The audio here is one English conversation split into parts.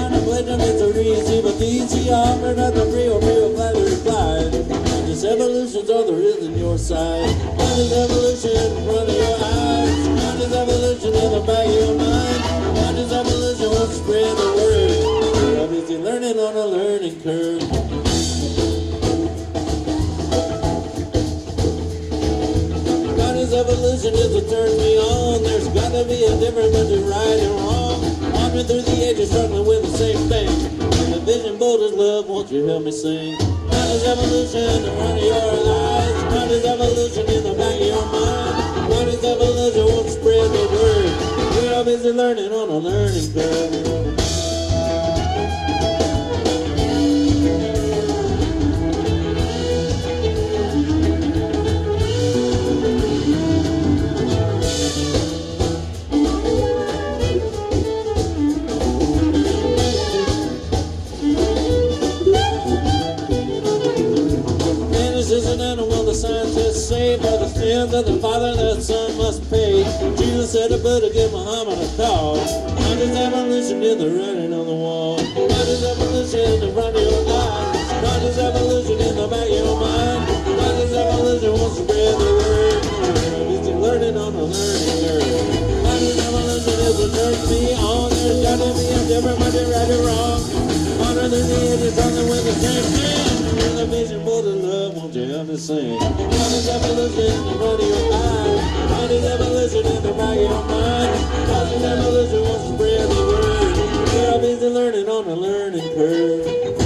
contemplating misery and see what these he offered at the real gladly replied. This evolution's all there is in your side. Find this evolution in front of your eyes. Find this evolution in the back of your mind. Find this evolution won't spread the word. You're busy learning on a learning curve. Evolution is what turns me on. There's gotta be a difference between right and wrong. I've been through the ages struggling with the same thing. And the vision bold as love, won't you help me sing? What is evolution in front of your eyes? What is evolution in the back of your mind? What is evolution won't spread the word? We're all busy learning on a learning curve. Scientists say for the sins of the father the son must pay. Jesus said to Buddha give Muhammad a call. What is evolution in the writing on the wall? What is evolution in the front of your eyes? What is evolution in the back of your mind? What is evolution won't spread the word? Is it learning on a learning curve? What is evolution is what turns me on. There's got to be a difference between right and wrong. Honor the ages talking with the same thing. With a vision bold as love, won't you help me sing? What is evolution in the front of your eyes? What is evolution in the back of your mind? What is evolution wants to spread the word? We're all busy learning on a learning curve.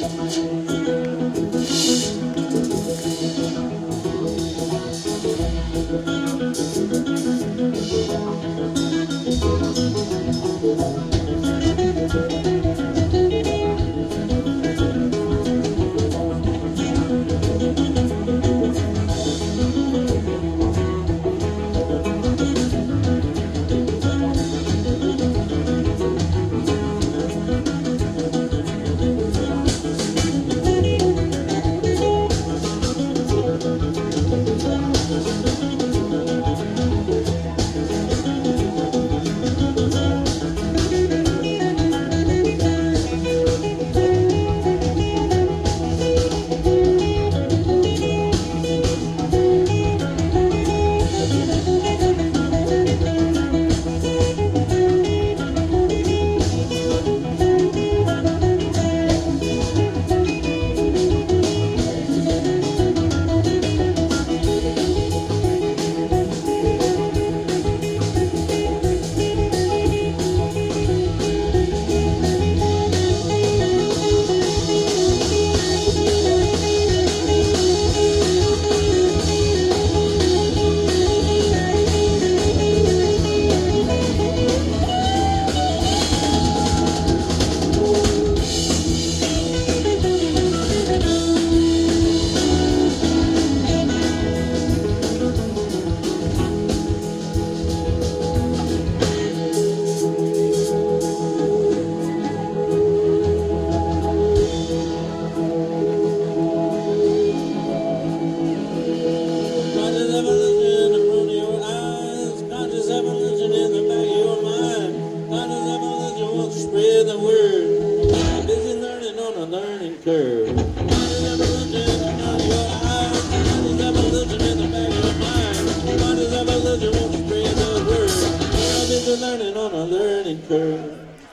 Learning on a learning curve.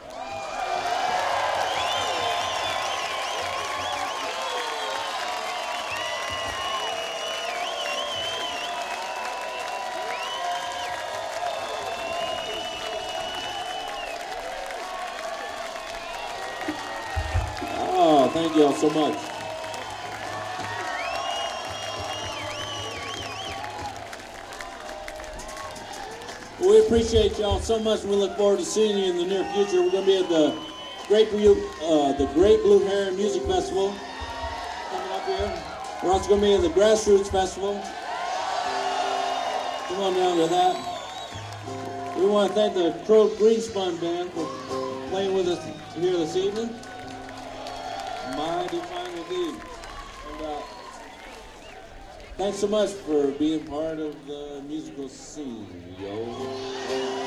Oh, thank you all so much. We appreciate y'all so much, and we look forward to seeing you in the near future. We're going to be at the Great Blue Heron Music Festival coming up here. We're also going to be at the Grassroots Festival. Come on down to that. We want to thank the Crow Greenspun Band for playing with us here this evening. Mighty fine indeed. And thanks so much for being part of the musical scene, yo.